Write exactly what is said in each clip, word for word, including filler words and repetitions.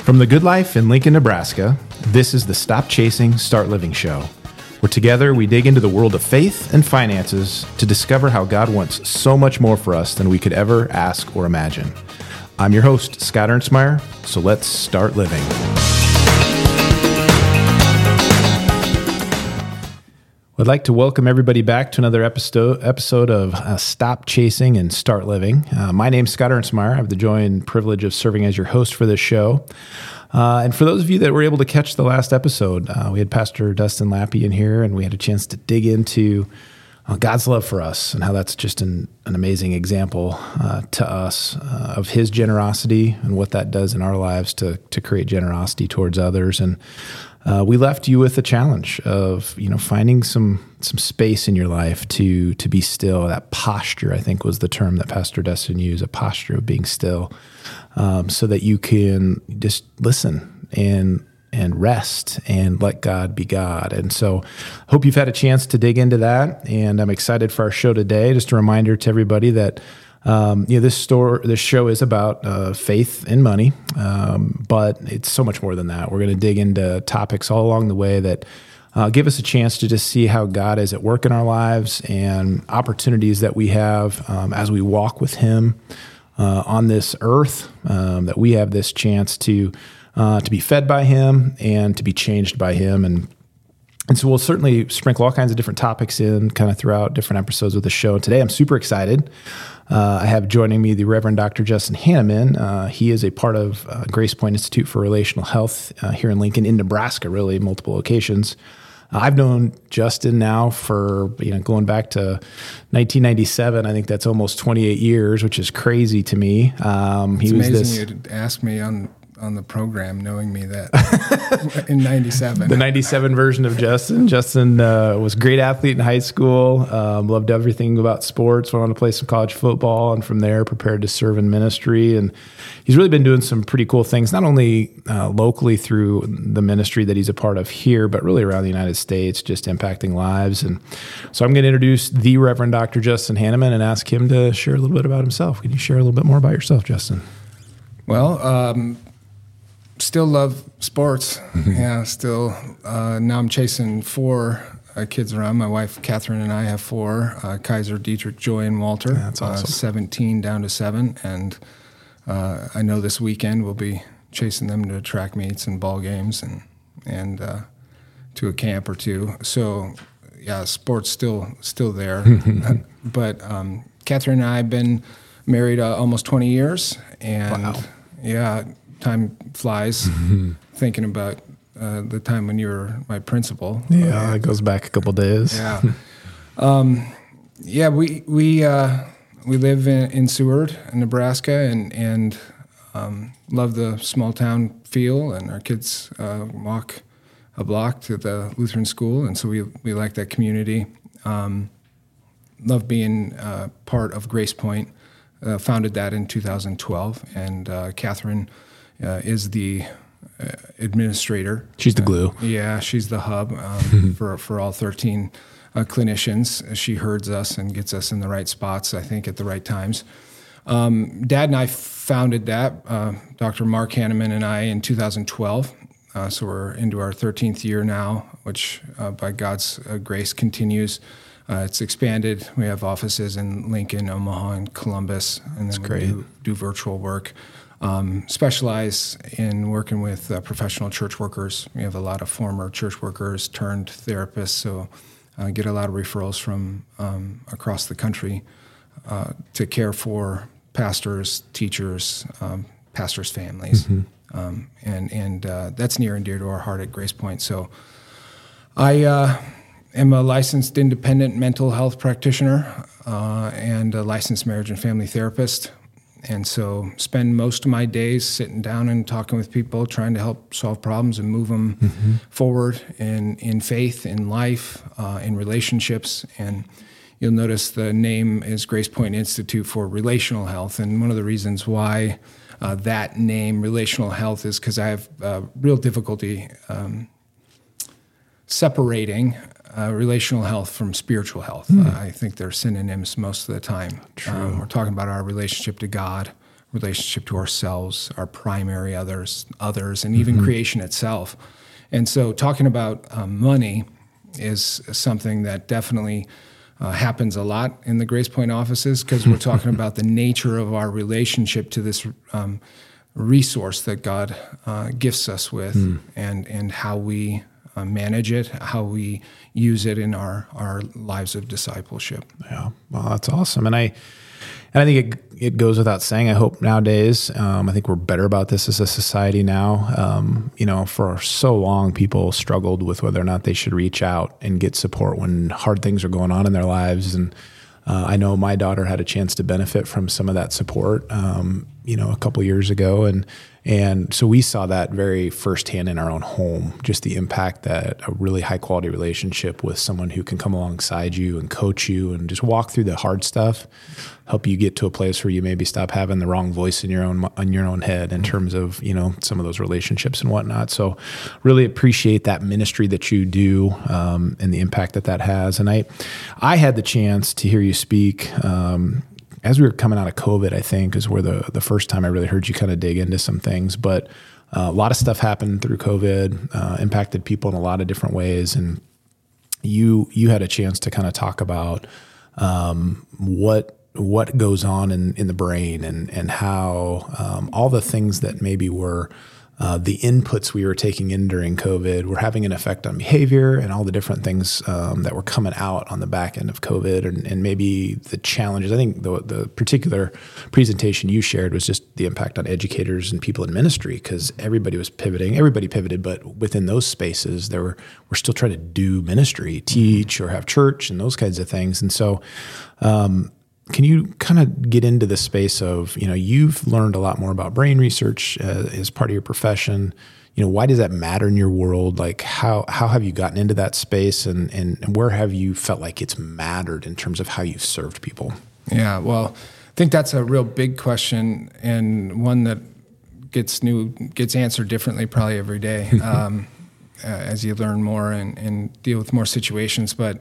From the Good Life in Lincoln, Nebraska, this is the Stop Chasing, Start Living show, where together we dig into the world of faith and finances to discover how God wants so much more for us than we could ever ask or imagine. I'm your host, Scott Ernstmeyer, so let's start living. I'd like to welcome everybody back to another episode episode of uh, Stop Chasing and Start Living. Uh, my name's Scott Ernstmeyer. I have the joy and privilege of serving as your host for this show. Uh, and for those of you that were able to catch the last episode, uh, we had Pastor Dustin Lappy in here, and we had a chance to dig into uh, God's love for us and how that's just an, an amazing example uh, to us uh, of His generosity and what that does in our lives to to create generosity towards others. And Uh, we left you with a challenge of, you know, finding some some space in your life to to be still. That posture, I think, was the term that Pastor Dustin used, a posture of being still, um, so that you can just listen and and rest and let God be God. And so I hope you've had a chance to dig into that, and I'm excited for our show today. Just a reminder to everybody that Um, you know, this store, this show is about uh, faith and money, um, but it's so much more than that. We're going to dig into topics all along the way that uh, give us a chance to just see how God is at work in our lives and opportunities that we have um, as we walk with Him uh, on this earth, um, that we have this chance to uh, to be fed by Him and to be changed by Him. And And so we'll certainly sprinkle all kinds of different topics in kind of throughout different episodes of the show. And today I'm super excited. Uh, I have joining me the Reverend Doctor Justin Hanneman. Uh, he is a part of uh, Grace Point Institute for Relational Health uh, here in Lincoln, in Nebraska, really, multiple locations. Uh, I've known Justin now for, you know, going back to nineteen ninety-seven. I think that's almost twenty-eight years, which is crazy to me. Um, he it's was amazing this, you'd ask me on on the program, knowing me that in ninety-seven. The ninety-seven version of Justin. Justin uh, was a great athlete in high school, um, loved everything about sports, went on to play some college football, and from there prepared to serve in ministry. And he's really been doing some pretty cool things, not only uh, locally through the ministry that he's a part of here, but really around the United States, just impacting lives. And so I'm going to introduce the Reverend Doctor Justin Hanneman and ask him to share a little bit about himself. Can you share a little bit more about yourself, Justin? Well, um, still love sports. yeah, still. Uh, now I'm chasing four uh, kids around. My wife, Catherine, and I have four. Uh, Kaiser, Dietrich, Joy, and Walter. Yeah, that's awesome. Uh, seventeen down to seven. And uh, I know this weekend we'll be chasing them to track meets and ball games and, and uh, to a camp or two. So, yeah, sports still still there. But um, Catherine and I have been married uh, almost twenty years. And, wow. yeah, time flies mm-hmm. thinking about uh, the time when you were my principal. Yeah, uh, it goes back a couple days. Yeah, um, yeah. We we uh, we live in, in Seward, Nebraska, and and um, love the small town feel. And our kids uh, walk a block to the Lutheran school, and so we we like that community. Um, love being uh, part of Grace Point. Uh, founded that in two thousand twelve, and uh, Catherine. Uh, is the uh, administrator. She's the glue. Uh, yeah, she's the hub um, for for all thirteen uh, clinicians. She herds us and gets us in the right spots, I think, at the right times. Um, Dad and I founded that, uh, Doctor Mark Hanneman and I, in two thousand twelve. Uh, so we're into our thirteenth year now, which uh, by God's uh, grace continues. Uh, it's expanded. We have offices in Lincoln, Omaha, and Columbus, and then That's we do, do virtual work. Um, specialize in working with uh, professional church workers. We have a lot of former church workers turned therapists, so uh, get a lot of referrals from um, across the country uh, to care for pastors, teachers, um, pastors' families, mm-hmm. um, and and uh, that's near and dear to our heart at Grace Point. So I uh, am a licensed independent mental health practitioner uh, and a licensed marriage and family therapist. And so spend most of my days sitting down and talking with people, trying to help solve problems and move them mm-hmm. forward in, in faith, in life, uh, in relationships. And you'll notice the name is Grace Point Institute for Relational Health. And one of the reasons why uh, that name, Relational Health, is because I have uh, real difficulty um, separating Uh, relational health from spiritual health. Mm. Uh, I think they're synonyms most of the time. True. Um, we're talking about our relationship to God, relationship to ourselves, our primary others, others, and even mm-hmm. creation itself. And so talking about um, money is something that definitely uh, happens a lot in the Grace Point offices, because we're talking about the nature of our relationship to this um, resource that God uh, gifts us with, mm. and, and how we uh, manage it, how we use it in our, our lives of discipleship. Yeah, well, that's awesome. And I and I think it it goes without saying, I hope nowadays, um, I think we're better about this as a society now. Um, you know, for so long, people struggled with whether or not they should reach out and get support when hard things are going on in their lives. And uh, I know my daughter had a chance to benefit from some of that support, um, you know, a couple years ago. And And so we saw that very firsthand in our own home, just the impact that a really high quality relationship with someone who can come alongside you and coach you and just walk through the hard stuff, help you get to a place where you maybe stop having the wrong voice in your own in your own head in terms of, you know, some of those relationships and whatnot. So really appreciate that ministry that you do, um, and the impact that that has. And I, I had the chance to hear you speak, um, as we were coming out of COVID, I think, is where the, the first time I really heard you kind of dig into some things. But uh, a lot of stuff happened through COVID, uh, impacted people in a lot of different ways. And you you had a chance to kind of talk about um, what what goes on in, in the brain, and, and how um, all the things that maybe were Uh, the inputs we were taking in during COVID were having an effect on behavior, and all the different things um, that were coming out on the back end of COVID, and, and maybe the challenges. I think the, the particular presentation you shared was just the impact on educators and people in ministry, because everybody was pivoting. Everybody pivoted, but within those spaces, there were we're still trying to do ministry, teach, or have church, and those kinds of things. And so, um, can you kind of get into the space of, you know, you've learned a lot more about brain research uh, as part of your profession. You know, why does that matter in your world? Like, how how have you gotten into that space, and, and where have you felt like it's mattered in terms of how you've served people? Yeah, well, I think that's a real big question, and one that gets new gets answered differently probably every day um, uh, as you learn more and, and deal with more situations. But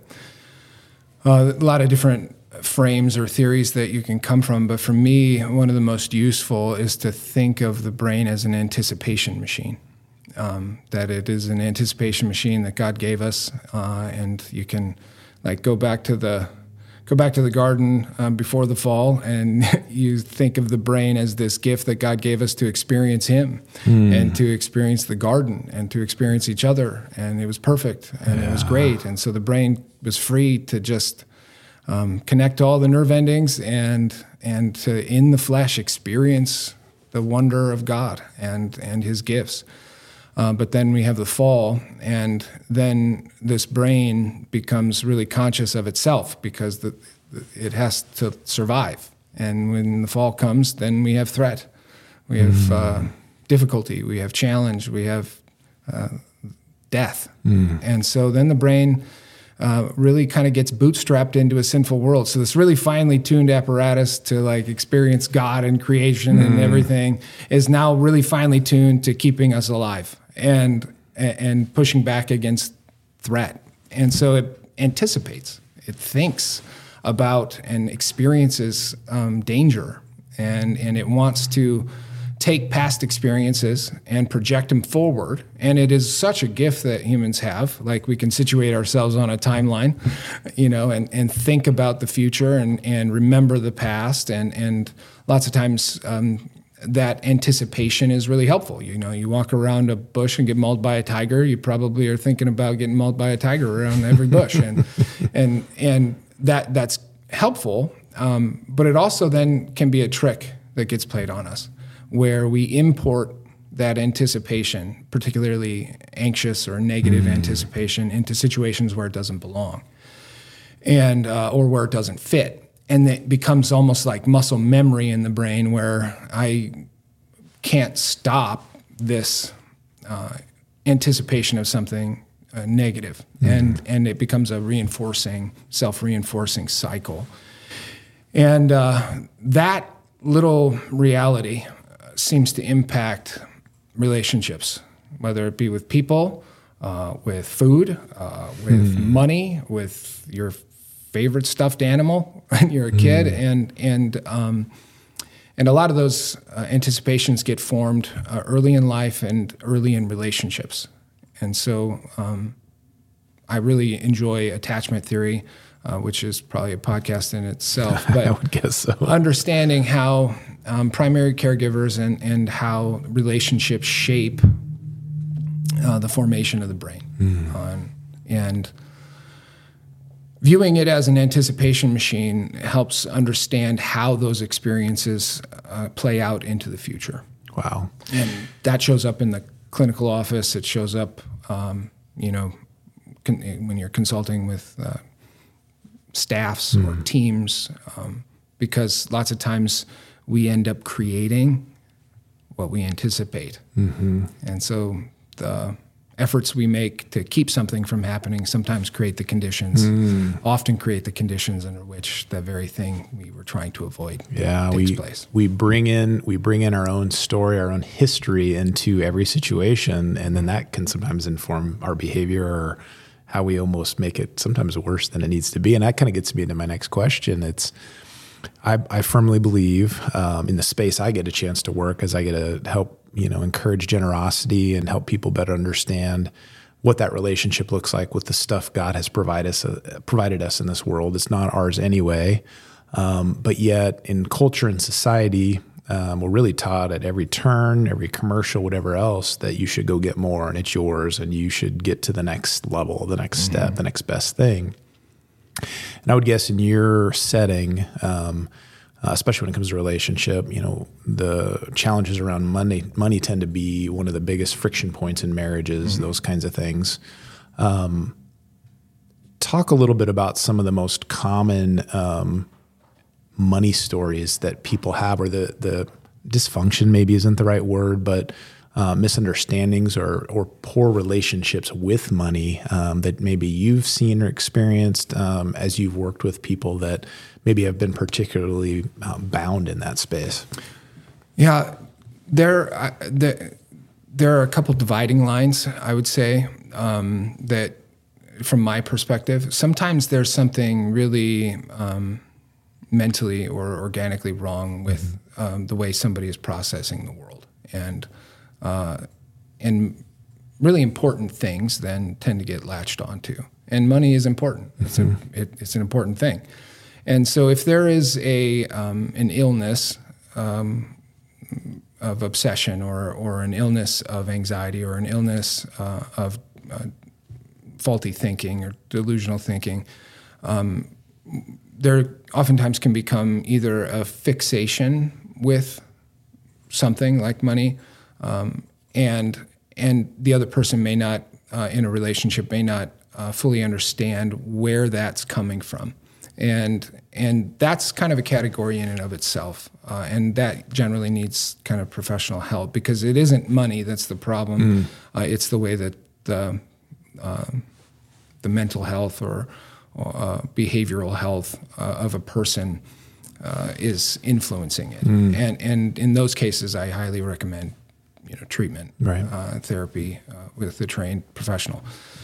uh, a lot of different frames or theories that you can come from. But for me, one of the most useful is to think of the brain as an anticipation machine, um, that it is an anticipation machine that God gave us. Uh, and you can like go back to the, go back to the garden um, before the fall, and you think of the brain as this gift that God gave us to experience Him mm. and to experience the garden and to experience each other. And it was perfect, and yeah. it was great. And so the brain was free to just Um, connect all the nerve endings and and to in the flesh experience the wonder of God and and His gifts. Uh, but then we have the fall, and then this brain becomes really conscious of itself, because the, it has to survive. And when the fall comes, then we have threat, we have mm. uh, difficulty, we have challenge, we have uh, death. Mm. And so then the brain Uh, really kind of gets bootstrapped into a sinful world. So this really finely tuned apparatus to like experience God and creation mm. and everything is now really finely tuned to keeping us alive and and pushing back against threat. And so it anticipates, it thinks about and experiences um, danger, and and it wants to take past experiences and project them forward. And it is such a gift that humans have. Like, we can situate ourselves on a timeline, you know, and, and think about the future and, and remember the past. And, and lots of times um, that anticipation is really helpful. You know, you walk around a bush and get mauled by a tiger, you probably are thinking about getting mauled by a tiger around every bush. and and and that that's helpful. Um, but it also then can be a trick that gets played on us, where we import that anticipation, particularly anxious or negative mm. anticipation, into situations where it doesn't belong, and uh, or where it doesn't fit. And it becomes almost like muscle memory in the brain, where I can't stop this uh, anticipation of something uh, negative. Mm. And, and it becomes a reinforcing, self-reinforcing cycle. And uh, that little reality seems to impact relationships, whether it be with people, uh, with food, uh, with mm. money, with your favorite stuffed animal when you're a kid, mm. and and um, and a lot of those uh, anticipations get formed uh, early in life and early in relationships. And so um, I really enjoy attachment theory, uh, which is probably a podcast in itself. But I would guess so. Understanding how um, primary caregivers and, and how relationships shape uh, the formation of the brain. Mm. Um, and viewing it as an anticipation machine helps understand how those experiences uh, play out into the future. Wow. And that shows up in the clinical office. It shows up, um, you know, con- when you're consulting with uh, staffs mm. or teams, um, because lots of times we end up creating what we anticipate. Mm-hmm. And so the efforts we make to keep something from happening sometimes create the conditions, mm. often create the conditions under which the very thing we were trying to avoid yeah, takes we, place. We bring in we bring in our own story, our own history into every situation, and then that can sometimes inform our behavior or how we almost make it sometimes worse than it needs to be. And that kind of gets me into my next question. It's I, I firmly believe um, in the space I get a chance to work as I get to help, you know, encourage generosity and help people better understand what that relationship looks like with the stuff God has provided us, uh, provided us in this world. It's not ours anyway. Um, but yet in culture and society, um, we're really taught at every turn, every commercial, whatever else, that you should go get more and it's yours and you should get to the next level, the next mm-hmm. step, the next best thing. And I would guess in your setting, um, uh, especially when it comes to relationship, you know, the challenges around money, money tend to be one of the biggest friction points in marriages, mm-hmm. those kinds of things. Um, talk a little bit about some of the most common um, money stories that people have, or the, the dysfunction maybe isn't the right word, but Uh, misunderstandings or or poor relationships with money um, that maybe you've seen or experienced um, as you've worked with people that maybe have been particularly um, bound in that space. Yeah, there, uh, the, there are a couple dividing lines, I would say, um, that from my perspective. Sometimes there's something really um, mentally or organically wrong with um, the way somebody is processing the world. And Uh, and really important things then tend to get latched onto. And money is important. It's, mm-hmm. a, it, it's an important thing. And so if there is a um, an illness um, of obsession or, or an illness of anxiety or an illness uh, of uh, faulty thinking or delusional thinking, um, there oftentimes can become either a fixation with something like money, Um, and and the other person may not, uh, in a relationship, may not uh, fully understand where that's coming from, and and that's kind of a category in and of itself, uh, and that generally needs kind of professional help, because it isn't money that's the problem, mm. uh, it's the way that the uh, the mental health or, or uh, behavioral health uh, of a person uh, is influencing it, mm. and and in those cases, I highly recommend, you know, treatment, right. uh, therapy uh, with a trained professional.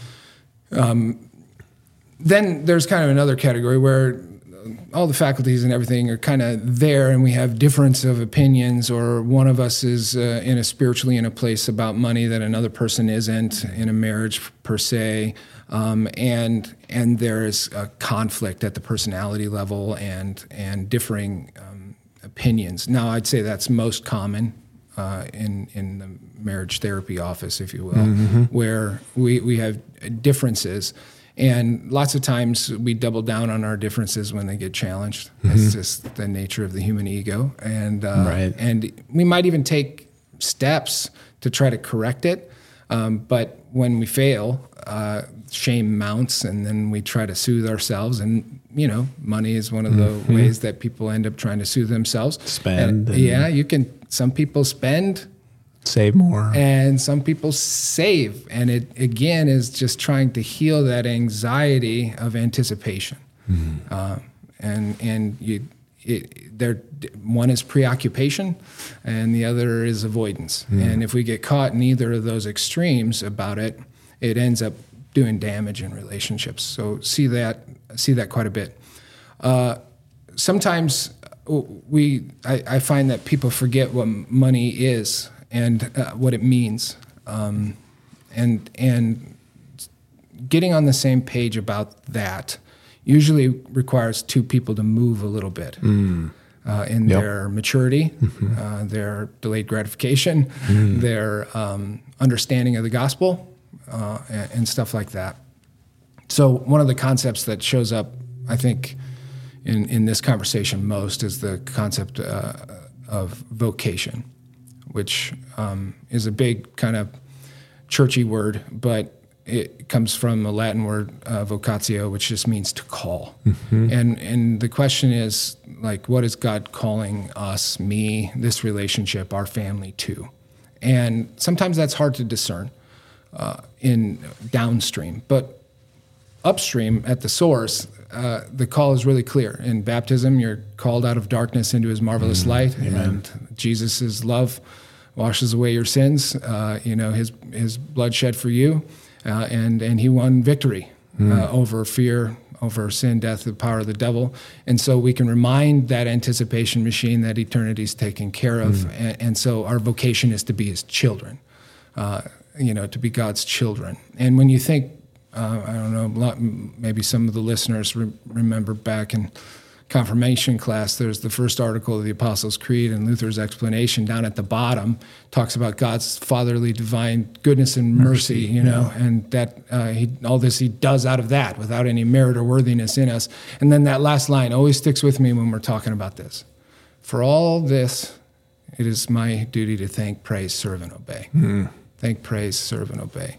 Um, then there's kind of another category where all the faculties and everything are kind of there, and we have difference of opinions, or one of us is uh, in a spiritually in a place about money that another person isn't in a marriage per se, um, and and there is a conflict at the personality level and and differing um, opinions. Now, I'd say that's most common Uh, in in the marriage therapy office, if you will, mm-hmm. where we, we have differences. And lots of times we double down on our differences when they get challenged. Mm-hmm. That's just the nature of the human ego. And uh, right. and we might even take steps to try to correct it. Um, but when we fail, uh, shame mounts, and then we try to soothe ourselves. And, you know, money is one of the mm-hmm. ways that people end up trying to soothe themselves. Spend. And, and yeah, you can. Some people spend, save more, and some people save. And it again is just trying to heal that anxiety of anticipation. Mm-hmm. Uh, and and you, it, there, one is preoccupation, and the other is avoidance. Mm-hmm. And if we get caught in either of those extremes about it, it ends up doing damage in relationships. So see that see that quite a bit. Uh, sometimes we I, I find that people forget what money is and uh, what it means, um, and and getting on the same page about that usually requires two people to move a little bit mm. uh, in yep. their maturity, mm-hmm. uh, their delayed gratification, mm. their um, understanding of the gospel, uh, and, and stuff like that. So one of the concepts that shows up, I think, in, in this conversation most is the concept uh, of vocation, which um, is a big kind of churchy word, but it comes from a Latin word, uh, vocatio, which just means to call. Mm-hmm. And and the question is, like, what is God calling us, me, this relationship, our family to? And sometimes that's hard to discern uh, in downstream, but upstream at the source, uh, the call is really clear. In baptism, you're called out of darkness into his marvelous mm, light, amen. And Jesus' love washes away your sins. Uh, you know, his his blood shed for you, uh, and and he won victory mm. uh, over fear, over sin, death, the power of the devil. And so we can remind that anticipation machine that eternity's taken care of. Mm. And, and so our vocation is to be his children, uh, you know, to be God's children. And when you think, Uh, I don't know, maybe some of the listeners re- remember back in confirmation class, there's the first article of the Apostles' Creed, and Luther's explanation down at the bottom talks about God's fatherly divine goodness and mercy, mercy you know, yeah. and that uh, he, all this he does out of that without any merit or worthiness in us. And then that last line always sticks with me when we're talking about this. For all this, it is my duty to thank, praise, serve, and obey. Mm. Thank, praise, serve, and obey.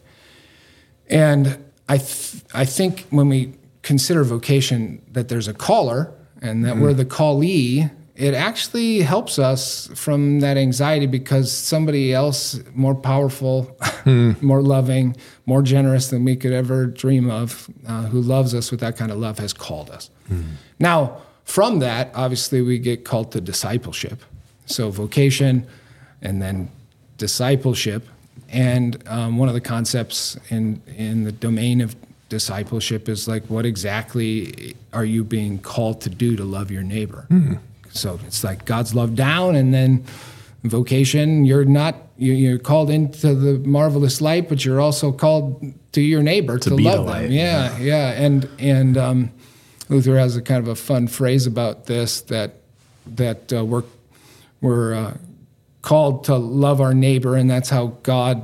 And I th- I think when we consider vocation that there's a caller and that mm. we're the callee, it actually helps us from that anxiety because somebody else more powerful, mm. more loving, more generous than we could ever dream of, uh, who loves us with that kind of love, has called us. Mm. Now, from that, obviously, we get called to discipleship. So vocation and then discipleship. And um, one of the concepts in, in the domain of discipleship is like, what exactly are you being called to do to love your neighbor? Mm. So it's like God's love down, and then vocation, you're not, you're called into the marvelous light, but you're also called to your neighbor to, to love the them. Yeah, yeah, yeah. And and um, Luther has a kind of a fun phrase about this, that that uh, we're we're uh, called to love our neighbor, and that's how God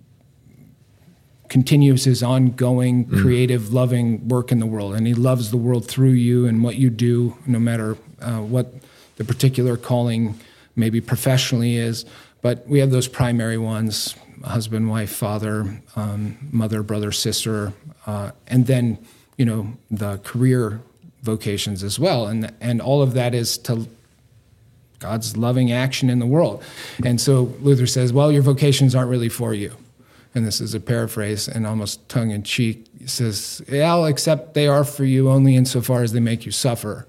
continues his ongoing, mm. creative, loving work in the world. And he loves the world through you and what you do, no matter uh, what the particular calling maybe professionally is. But we have those primary ones: husband, wife, father, um, mother, brother, sister, uh, and then, you know, the career vocations as well. And and all of that is to God's loving action in the world. And so Luther says, well, your vocations aren't really for you. And this is a paraphrase and almost tongue-in-cheek. He says, yeah, I'll accept they are for you only insofar as they make you suffer.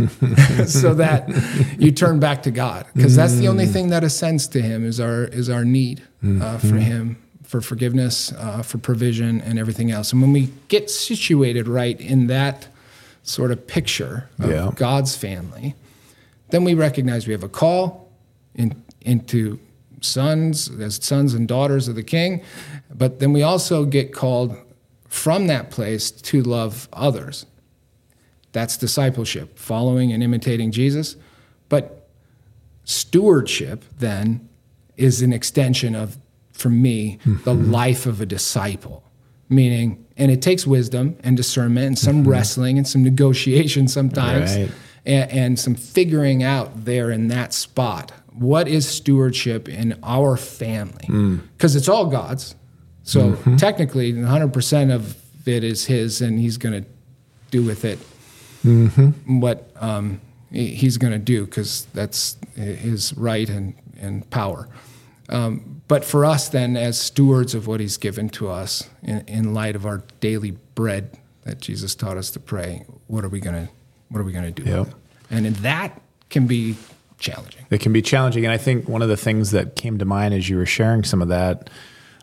So that you turn back to God. Because that's the only thing that ascends to him is our is our need uh, for him, for forgiveness, uh, for provision, and everything else. And when we get situated right in that sort of picture of yeah. God's family, then we recognize we have a call in, into sons, as sons and daughters of the King, but then we also get called from that place to love others. That's discipleship, following and imitating Jesus. But stewardship, then, is an extension of, for me, mm-hmm. the life of a disciple. Meaning, and it takes wisdom and discernment and some mm-hmm. wrestling and some negotiation sometimes. Right. And, and some figuring out there in that spot. What is stewardship in our family? Because mm. it's all God's. So mm-hmm. technically, one hundred percent of it is his, and he's going to do with it mm-hmm. what um, he's going to do, because that's his right and, and power. Um, but for us, then, as stewards of what he's given to us, in, in light of our daily bread that Jesus taught us to pray, what are we going to What are we going to do? Yep. And that can be challenging. It can be challenging. And I think one of the things that came to mind as you were sharing some of that,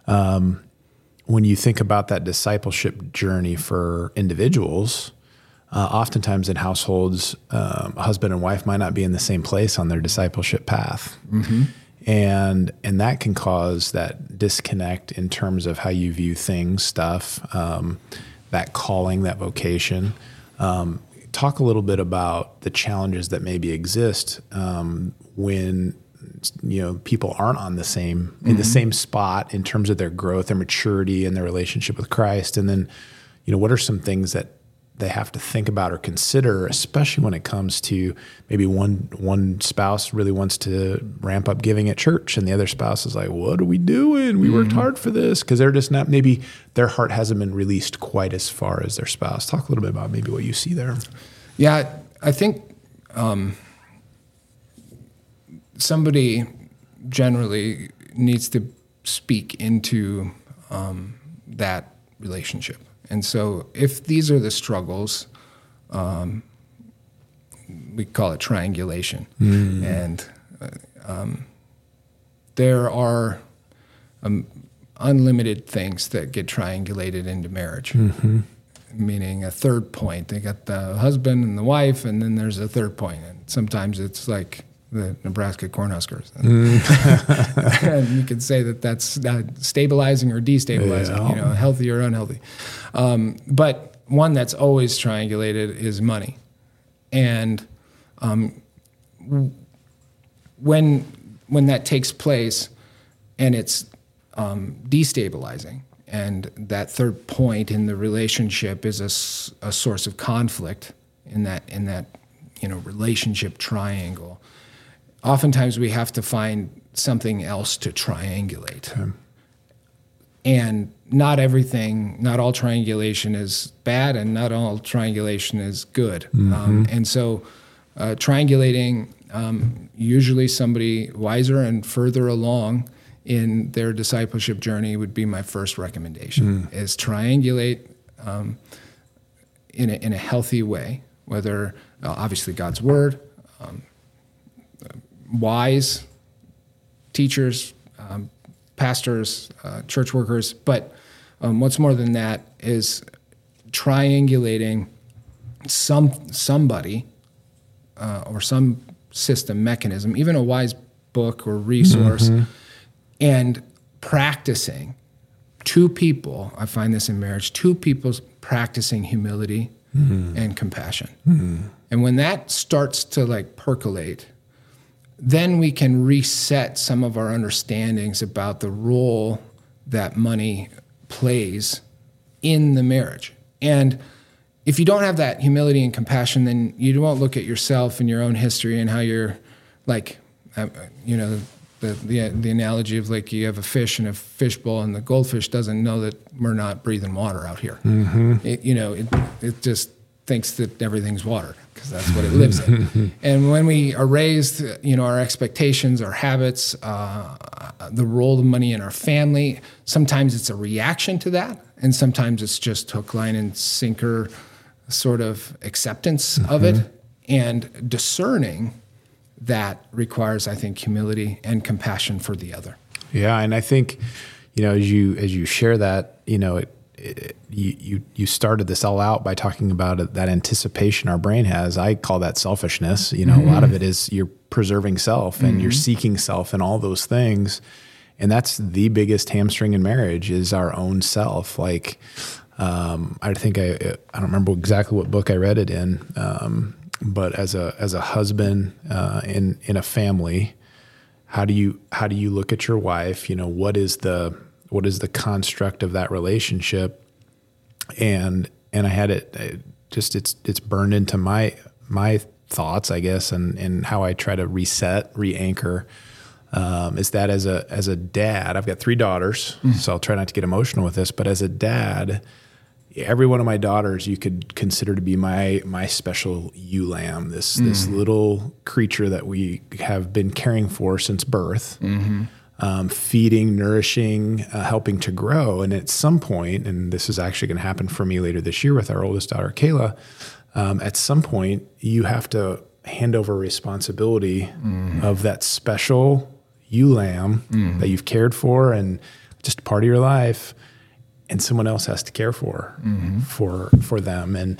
um, when you think about that discipleship journey for individuals, uh, oftentimes in households, um, a husband and wife might not be in the same place on their discipleship path. Mm-hmm. And and that can cause that disconnect in terms of how you view things, stuff, um, that calling, that vocation. Um, talk a little bit about the challenges that maybe exist um, when you know people aren't on the same mm-hmm. in the same spot in terms of their growth, their maturity, and their relationship with Christ. And then, you know, what are some things that they have to think about or consider, especially when it comes to maybe one one spouse really wants to ramp up giving at church and the other spouse is like, what are we doing? We mm-hmm. worked hard for this, because they're just not, maybe their heart hasn't been released quite as far as their spouse. Talk a little bit about maybe what you see there. Yeah, I think um, somebody generally needs to speak into um, that relationship. And so if these are the struggles, um, we call it triangulation. Mm. And uh, um, there are um, unlimited things that get triangulated into marriage, mm-hmm. meaning a third point. They got the husband and the wife, and then there's a third point. And sometimes it's like the Nebraska Cornhuskers. Mm. And you could say that that's uh, stabilizing or destabilizing, yeah. you know, healthy or unhealthy. Um, but one that's always triangulated is money. And um, when when that takes place and it's um, destabilizing, and that third point in the relationship is a, a source of conflict in that in that you know relationship triangle, oftentimes we have to find something else to triangulate. Okay. And not everything, not all triangulation is bad, and not all triangulation is good. Mm-hmm. Um, and so uh, triangulating, um, usually somebody wiser and further along in their discipleship journey would be my first recommendation, mm. is triangulate um, in, a, in a healthy way, whether uh, obviously God's word, um, wise teachers, um, pastors, uh, church workers, but um, what's more than that is triangulating some somebody uh, or some system, mechanism, even a wise book or resource, mm-hmm. and practicing two people, I find this in marriage, two people practicing humility mm-hmm. and compassion. Mm-hmm. And when that starts to like percolate, then we can reset some of our understandings about the role that money plays in the marriage. And if you don't have that humility and compassion, then you won't look at yourself and your own history and how you're like, uh, you know, the, the the analogy of like you have a fish in a fishbowl and the goldfish doesn't know that we're not breathing water out here. Mm-hmm. It, you know, it it just thinks that everything's water because that's what it lives in. And when we are raised, you know, our expectations, our habits, uh, the role of money in our family, sometimes it's a reaction to that, and sometimes it's just hook, line, and sinker sort of acceptance mm-hmm. of it. And discerning that requires, I think, humility and compassion for the other. Yeah, and I think, you know, as you as you share that, you know, it, it, you you you started this all out by talking about it, that anticipation our brain has. I call that selfishness. You know, mm-hmm. a lot of it is you're preserving self and mm-hmm. you're seeking self and all those things, and that's the biggest hamstring in marriage is our own self. Like, um, I think I I don't remember exactly what book I read it in. Um, But as a as a husband uh, in in a family, how do you how do you look at your wife? You know, what is the what is the construct of that relationship? And and I had it, it just it's it's burned into my my thoughts, I guess, and and how I try to reset, re-anchor. Um, is that as a as a dad, I've got three daughters, mm. so I'll try not to get emotional with this. But as a dad, every one of my daughters you could consider to be my my special ewe lamb, this mm. this little creature that we have been caring for since birth, mm-hmm. um, feeding, nourishing, uh, helping to grow. And at some point, and this is actually going to happen for me later this year with our oldest daughter, Kayla, um, at some point you have to hand over responsibility mm. of that special ewe lamb mm. that you've cared for and just part of your life, and someone else has to care for, mm-hmm. for, for them. And,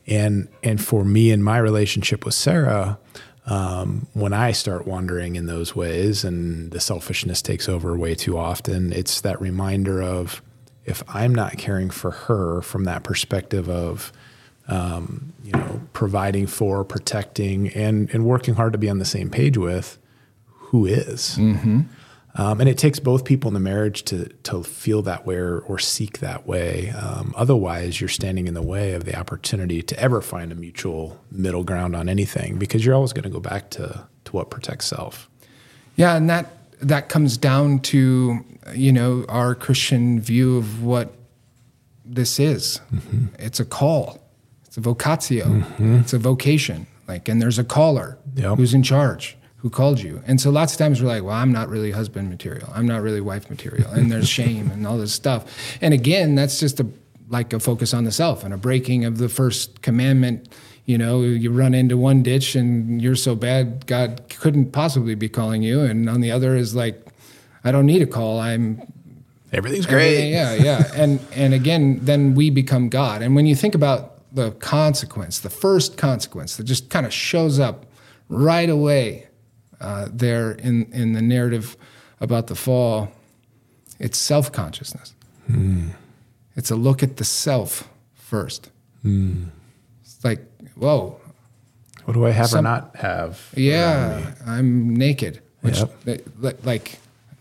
And and for me in my relationship with Sarah, um, when I start wandering in those ways and the selfishness takes over way too often, it's that reminder of, if I'm not caring for her from that perspective of, um, you know, providing for, protecting, and and working hard to be on the same page with, who is? Mm-hmm. Um, and it takes both people in the marriage to to feel that way or, or seek that way. Um, otherwise, you're standing in the way of the opportunity to ever find a mutual middle ground on anything, because you're always going to go back to to what protects self. Yeah, and that that comes down to, you know, our Christian view of what this is. Mm-hmm. It's a call. It's a vocatio. Mm-hmm. It's a vocation. Like, and there's a caller yep. who's in charge, who called you. And so lots of times we're like, well, I'm not really husband material. I'm not really wife material. And there's shame and all this stuff. And again, that's just a like a focus on the self and a breaking of the first commandment. You know, you run into one ditch and you're so bad, God couldn't possibly be calling you. And on the other is like, I don't need a call. I'm everything's great. Everything, yeah, yeah. And and again, then we become God. And when you think about the consequence, the first consequence that just kind of shows up right away uh, there in, in the narrative about the fall, it's self-consciousness. Mm. It's a look at the self first. Mm. It's like, whoa. What do I have some, or not have? Yeah, I'm naked. Which, yep. like,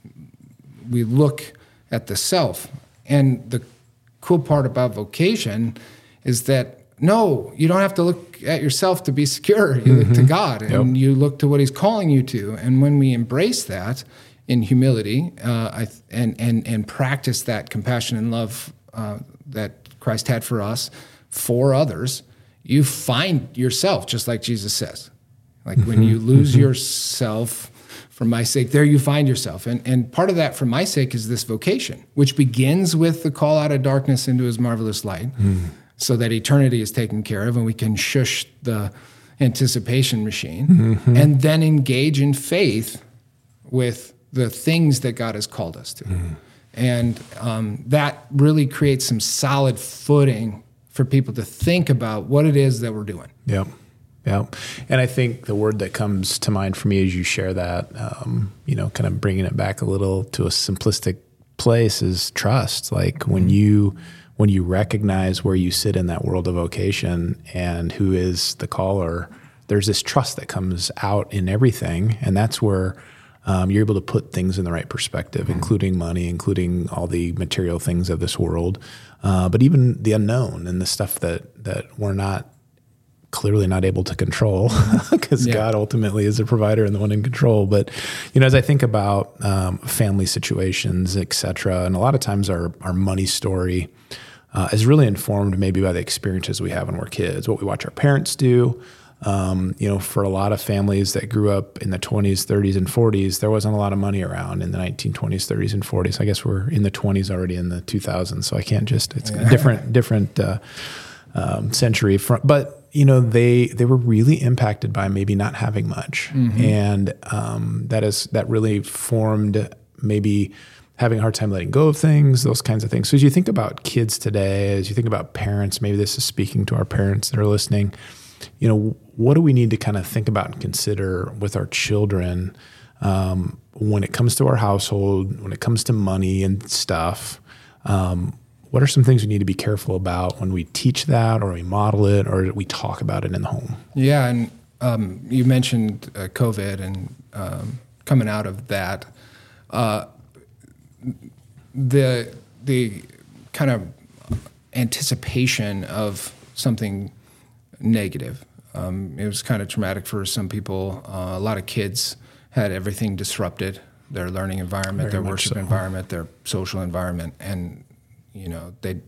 we look at the self. And the cool part about vocation is that, no, you don't have to look at yourself to be secure. You mm-hmm. look to God, and yep. you look to what He's calling you to. And when we embrace that in humility uh, I, and, and, and practice that compassion and love uh, that Christ had for us, for others, you find yourself, just like Jesus says. Like mm-hmm. when you lose mm-hmm. yourself for my sake, there you find yourself. And, and part of that for my sake is this vocation, which begins with the call out of darkness into His marvelous light. Mm. So that eternity is taken care of and we can shush the anticipation machine mm-hmm. and then engage in faith with the things that God has called us to. Mm. And um, that really creates some solid footing for people to think about what it is that we're doing. Yep. Yeah. And I think the word that comes to mind for me as you share that, um, you know, kind of bringing it back a little to a simplistic place is trust. Like when mm-hmm. you... when you recognize where you sit in that world of vocation and who is the caller, there's this trust that comes out in everything. And that's where um, you're able to put things in the right perspective, mm-hmm. including money, including all the material things of this world, uh, but even the unknown and the stuff that, that we're not clearly not able to control because yeah. God ultimately is the provider and the one in control. But, you know, as I think about um, family situations, et cetera, and a lot of times our, our money story Uh, is really informed maybe by the experiences we have when we're kids, what we watch our parents do. Um, you know, for a lot of families that grew up in the twenties, thirties, and forties, there wasn't a lot of money around in the nineteen twenties, thirties, and forties. I guess we're in the twenties already in the two thousands, so I can't just, it's yeah. a different, different uh, um, century. From, but, you know, they they were really impacted by maybe not having much. Mm-hmm. And um, that is that really formed maybe having a hard time letting go of things, those kinds of things. So as you think about kids today, as you think about parents, maybe this is speaking to our parents that are listening, you know, what do we need to kind of think about and consider with our children um, when it comes to our household, when it comes to money and stuff? Um, what are some things we need to be careful about when we teach that or we model it or we talk about it in the home? Yeah, and um, you mentioned uh, COVID and um, coming out of that. Uh, the the kind of anticipation of something negative. Um, it was kind of traumatic for some people. Uh, a lot of kids had everything disrupted, their learning environment, Very their worship so. environment, their social environment, and you know they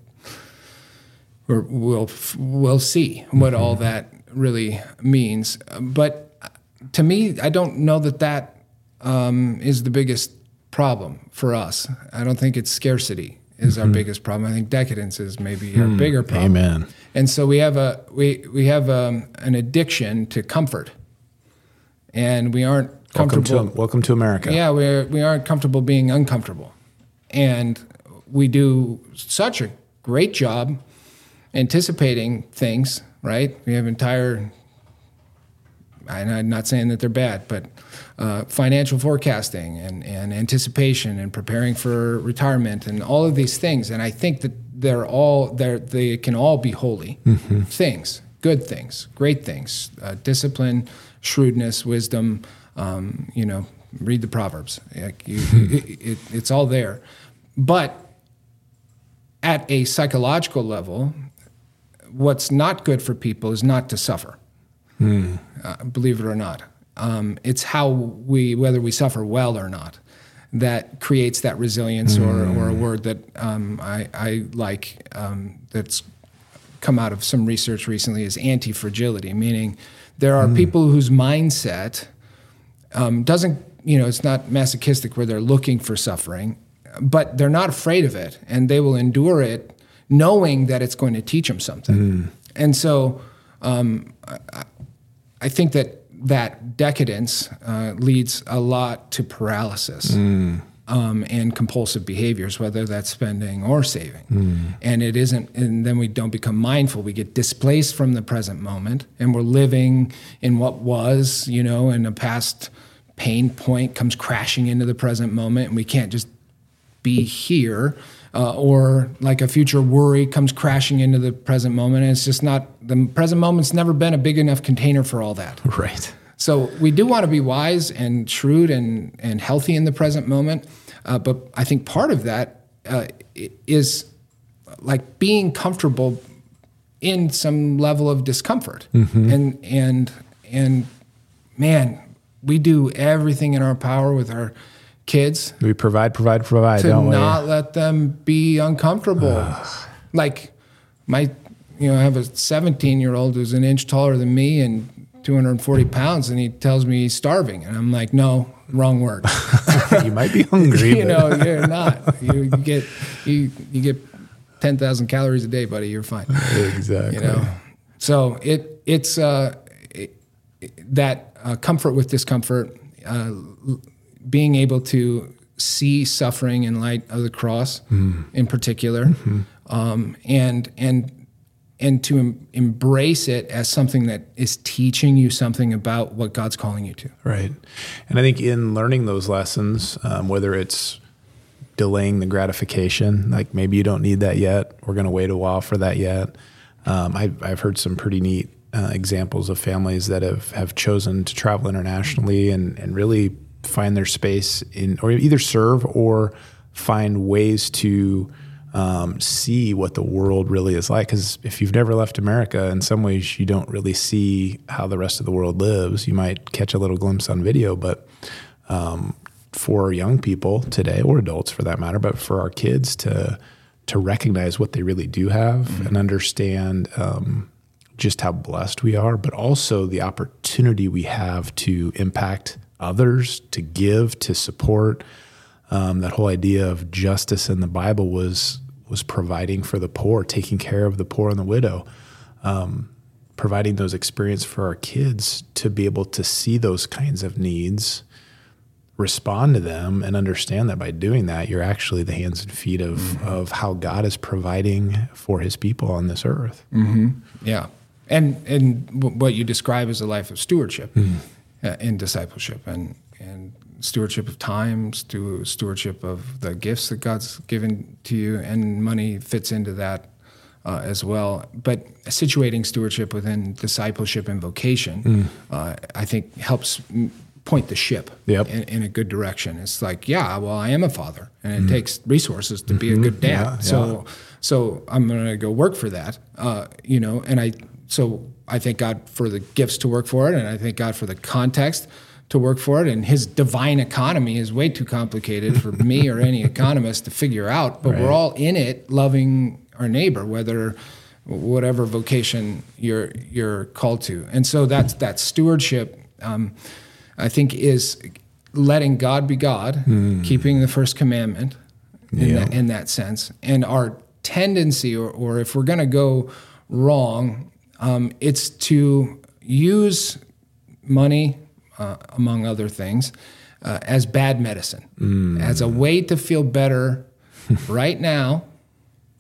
we'll we'll see what mm-hmm. all that really means. But to me, I don't know that that um, is the biggest problem for us. I don't think it's scarcity is mm-hmm. our biggest problem. I think decadence is maybe mm, our bigger problem. Amen. And so we have a we we have um, an addiction to comfort, and we aren't comfortable. Welcome to, welcome to America. Yeah, we we aren't comfortable being uncomfortable, and we do such a great job anticipating things right? We have entire, I'm not saying that they're bad, but uh, financial forecasting and, and anticipation and preparing for retirement and all of these things. And I think that they're all, they're, they can all be holy mm-hmm. things, good things, great things, uh, discipline, shrewdness, wisdom, um, you know, read the Proverbs. Like you, it, it, it's all there. But at a psychological level, what's not good for people is not to suffer, mm. uh, believe it or not. Um, it's how we, whether we suffer well or not, that creates that resilience, mm. or, or a word that um, I, I like um, that's come out of some research recently is anti-fragility, meaning there are mm. people whose mindset um, doesn't, you know, it's not masochistic where they're looking for suffering, but they're not afraid of it, and they will endure it knowing that it's going to teach them something. Mm. And so um, I, I think that that decadence uh, leads a lot to paralysis mm. um, and compulsive behaviors, whether that's spending or saving. Mm. And it isn't, and then we don't become mindful. We get displaced from the present moment, and we're living in what was, you know, and a past pain point comes crashing into the present moment, and we can't just be here. Uh, or like a future worry comes crashing into the present moment, and it's just not, the present moment's never been a big enough container for all that. Right. So we do want to be wise and shrewd and, and healthy in the present moment, uh, but I think part of that uh, is like being comfortable in some level of discomfort. Mm-hmm. And, and, and man, we do everything in our power with our kids. We provide, provide, provide, to don't we? not let them be uncomfortable. Like my, you know, I have a seventeen-year-old who's an inch taller than me and two hundred forty pounds, and he tells me he's starving, and I'm like, no, wrong word. You might be hungry. you know, you're not. You, you get you you get ten thousand calories a day, buddy. You're fine. Exactly. You know, so it it's uh, it, that uh, comfort with discomfort. Uh, being able to see suffering in light of the cross, mm. in particular, mm-hmm. um, and and and to em- embrace it as something that is teaching you something about what God's calling you to. Right, and I think in learning those lessons, um, whether it's delaying the gratification, like maybe you don't need that yet, we're going to wait a while for that yet. Um, I've I've heard some pretty neat uh, examples of families that have have chosen to travel internationally and and really find their space in, or either serve or find ways to um, see what the world really is like. Because if you've never left America, in some ways you don't really see how the rest of the world lives. You might catch a little glimpse on video, but um, for young people today, or adults for that matter, but for our kids to to recognize what they really do have mm-hmm. and understand um, just how blessed we are, but also the opportunity we have to impact others, to give, to support. Um, that whole idea of justice in the Bible was was providing for the poor, taking care of the poor and the widow, um, providing those experiences for our kids to be able to see those kinds of needs, respond to them, and understand that by doing that, you're actually the hands and feet of, mm-hmm. of how God is providing for his people on this earth. Mm-hmm. Yeah. And, and w- what you describe as a life of stewardship. Mm-hmm. Uh, in discipleship and, and stewardship of time, stu- stewardship of the gifts that God's given to you, and money fits into that uh, as well. But situating stewardship within discipleship and vocation, mm. uh, I think helps m- point the ship yep. in, in a good direction. It's like, yeah, well, I am a father, and it mm. takes resources to mm-hmm. be a good dad. Yeah, so, yeah. so I'm going to go work for that, uh, you know, and I, so I thank God for the gifts to work for it, and I thank God for the context to work for it. And his divine economy is way too complicated for me or any economist to figure out, but right. we're all in it loving our neighbor, whether whatever vocation you're you're called to. And so that's that stewardship, um, I think, is letting God be God, mm. keeping the first commandment in, yeah. that, in that sense. And our tendency, or, or if we're going to go wrong, Um, it's to use money, uh, among other things, uh, as bad medicine, mm. as a way to feel better right now,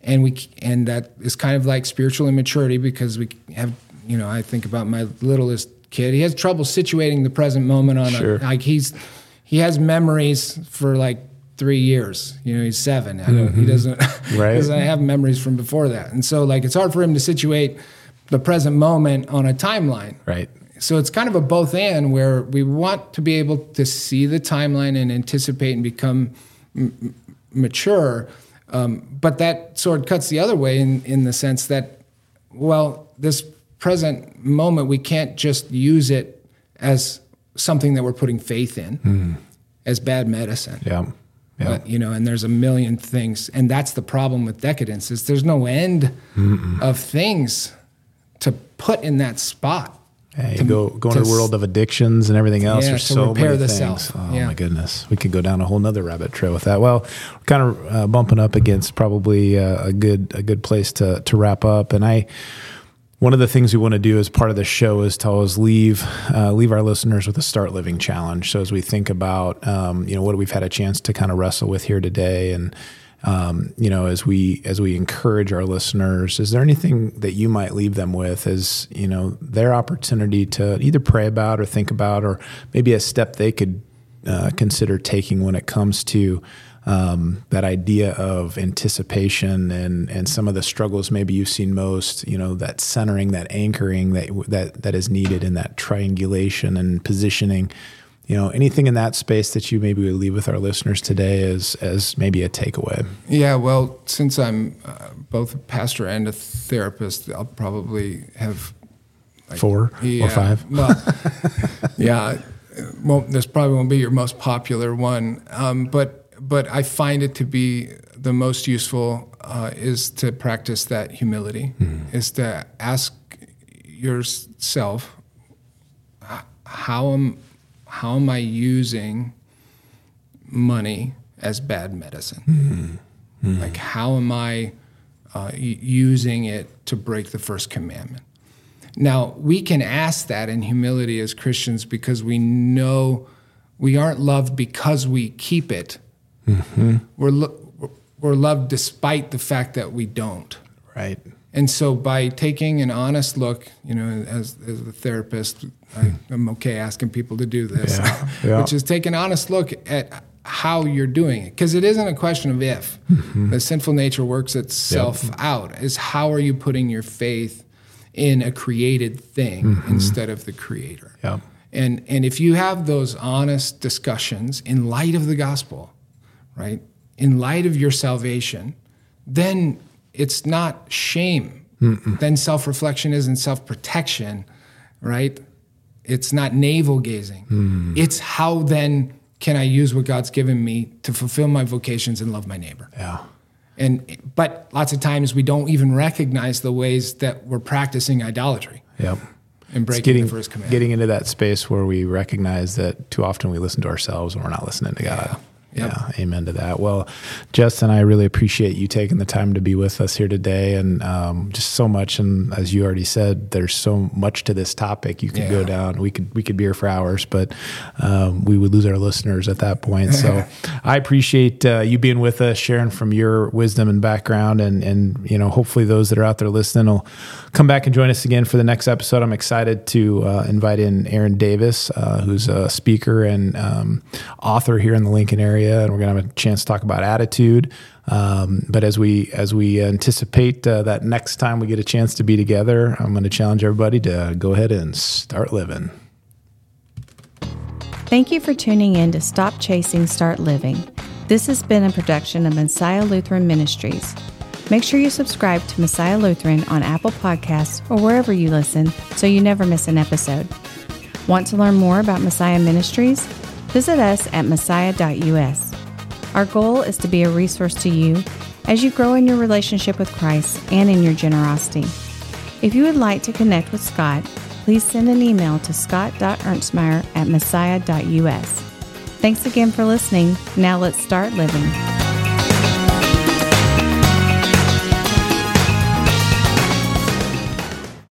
and we and that is kind of like spiritual immaturity, because we have, you know, I think about my littlest kid. He has trouble situating the present moment on Sure. a, like he's he has memories for like three years. You know, he's seven. I don't, Mm-hmm. He doesn't Right. doesn't have memories from before that, and so like it's hard for him to situate the present moment on a timeline. Right. So it's kind of a both and, where we want to be able to see the timeline and anticipate and become m- mature, um, but that sword cuts the other way in in the sense that, well, this present moment, we can't just use it as something that we're putting faith in, mm. as bad medicine. Yeah. Yeah. But, you know, and there's a million things, and that's the problem with decadence, is there's no end Mm-mm. of things to put in that spot. Yeah, you go go into the world of addictions and everything else. Yeah, There's to so repair many the things. self. Oh Yeah. my goodness, we could go down a whole nother rabbit trail with that. Well, we're kind of uh, bumping up against probably uh, a good a good place to to wrap up. And I, one of the things we want to do as part of the show is to always leave uh, leave our listeners with a Start Living challenge. So as we think about um, you know what we've had a chance to kind of wrestle with here today, and Um, you know, as we as we encourage our listeners, is there anything that you might leave them with as, you know, their opportunity to either pray about or think about, or maybe a step they could uh, consider taking when it comes to um, that idea of anticipation and and some of the struggles maybe you've seen most, you know, that centering, that anchoring that that that is needed in that triangulation and positioning. You know, anything in that space that you maybe would leave with our listeners today as as maybe a takeaway? Yeah, well, since I'm uh, both a pastor and a therapist, I'll probably have like, four yeah, or five. Well, yeah, well, this probably won't be your most popular one, um, but but I find it to be the most useful uh, is to practice that humility, mm-hmm. is to ask yourself, how am How am I using money as bad medicine? Mm-hmm. Mm-hmm. Like, how am I uh, using it to break the first commandment? Now, we can ask that in humility as Christians because we know we aren't loved because we keep it. Mm-hmm. We're lo- we're loved despite the fact that we don't. Right. And so by taking an honest look, you know, as, as a therapist, I, I'm okay asking people to do this, yeah, yeah. which is take an honest look at how you're doing it. Because it isn't a question of if. Mm-hmm. The sinful nature works itself yep. out. Is how are you putting your faith in a created thing mm-hmm. instead of the creator? Yep. And, and if you have those honest discussions in light of the gospel, right, in light of your salvation, then it's not shame. Mm-mm. Then self-reflection isn't self-protection, right? It's not navel-gazing. Mm. It's how then can I use what God's given me to fulfill my vocations and love my neighbor? Yeah. And but lots of times we don't even recognize the ways that we're practicing idolatry. Yep. And breaking getting, the first commandment. Getting into that space where we recognize that too often we listen to ourselves and we're not listening to God. Yeah. Yep. Yeah, amen to that. Well, Justin, I really appreciate you taking the time to be with us here today, and um, just so much. And as you already said, there's so much to this topic. You could yeah. go down. We could we could be here for hours, but um, we would lose our listeners at that point. So I appreciate uh, you being with us, sharing from your wisdom and background, and and you know, hopefully those that are out there listening will come back and join us again for the next episode. I'm excited to uh, invite in Aaron Davis, uh, who's a speaker and um, author here in the Lincoln area. And we're going to have a chance to talk about attitude. Um, but as we as we anticipate uh, that next time we get a chance to be together, I'm going to challenge everybody to go ahead and start living. Thank you for tuning in to Stop Chasing, Start Living. This has been a production of Messiah Lutheran Ministries. Make sure you subscribe to Messiah Lutheran on Apple Podcasts or wherever you listen so you never miss an episode. Want to learn more about Messiah Ministries? Visit us at messiah dot u s. Our goal is to be a resource to you as you grow in your relationship with Christ and in your generosity. If you would like to connect with Scott, please send an email to scott dot ernstmeyer at messiah dot u s. Thanks again for listening. Now let's start living.